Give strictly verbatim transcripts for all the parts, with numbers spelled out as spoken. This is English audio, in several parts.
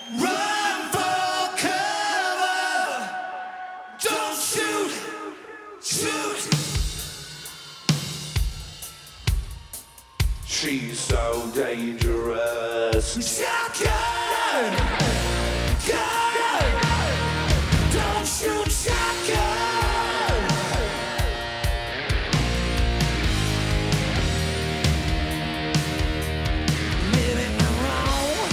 Run for cover. Don't shoot. Shoot. She's so dangerous. Shotgun. Gun. Don't shoot. Shotgun. Maybe I'm wrong.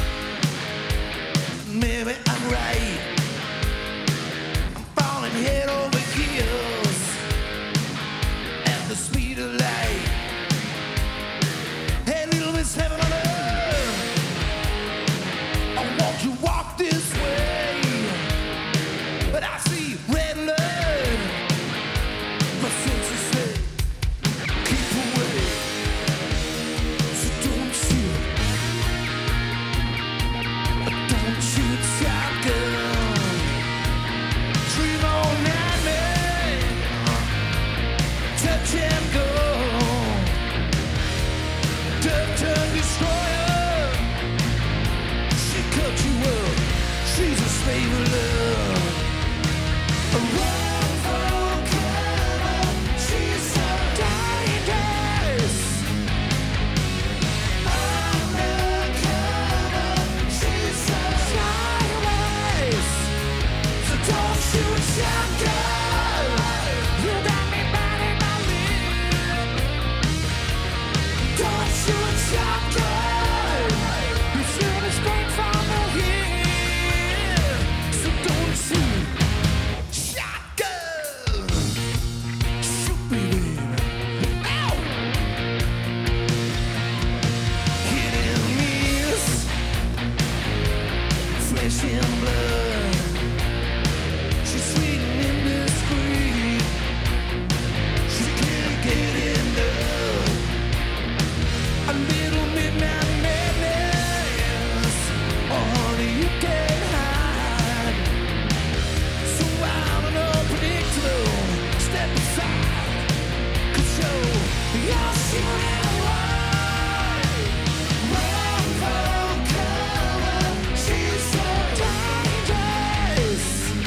Maybe I'm right. I'm falling head over heels at the speed of light. Hey, little Miss Heaven on earth, I want you to walk this way, but I see red blood. My senses say, keep away, so don't shoot. Don't shoot shotgun. Dream all night, man. Touch and go. Tough tongue destroyer. She cut you up. She's a slave of love. A run for cover. She's so dangerous. Undercover. She's so sideways. So don't shoot shotgun. You got me biting my lip. Don't shoot shotgun. You shoot it straight from the hip. So don't shoot shotgun. Shoot me, baby. Ow! Hit and miss. Flesh and blood. She's sweet and indiscreet. She can't get enough. A little midnight madness. Oh, honey, you can't hide. So wild and unpredictable. Step aside. Control your shooting away. Run for cover. She's so dangerous.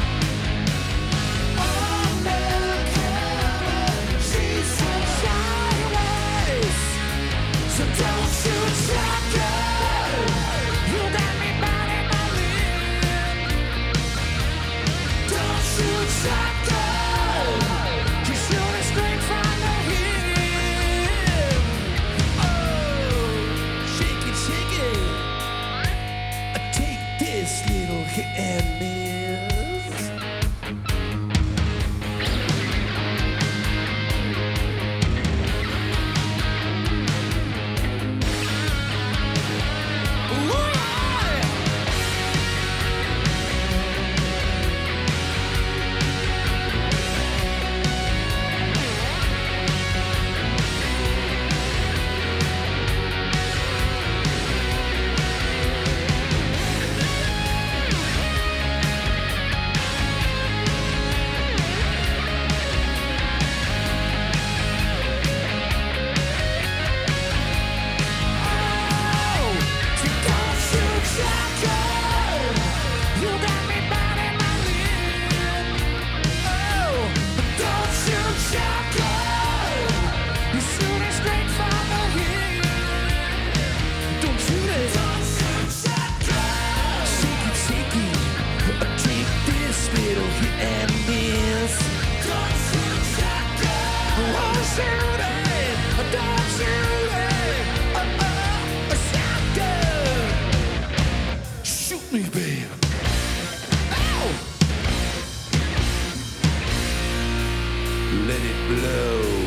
Undercover. She's so sideways. So don't shoot shotgun. You got me biting my lip. Don't shoot shotgun. You shoot it straight from the hip. Oh, shake it, shake it. Take this little hit and miss. Ooh, yeah. Oh, so don't shoot shotgun. You got me biting my lip. Oh, but don't shoot shotgun. You shoot it straight from the hip. Don't shoot it. Don't shoot shotgun. Shake it, shake it. Take this little hit and miss. Don't shoot shotgun. Oh, shoot it. Don't shoot it. Oh, oh, a shotgun. Shoot me, babe. Ow! Let it blow.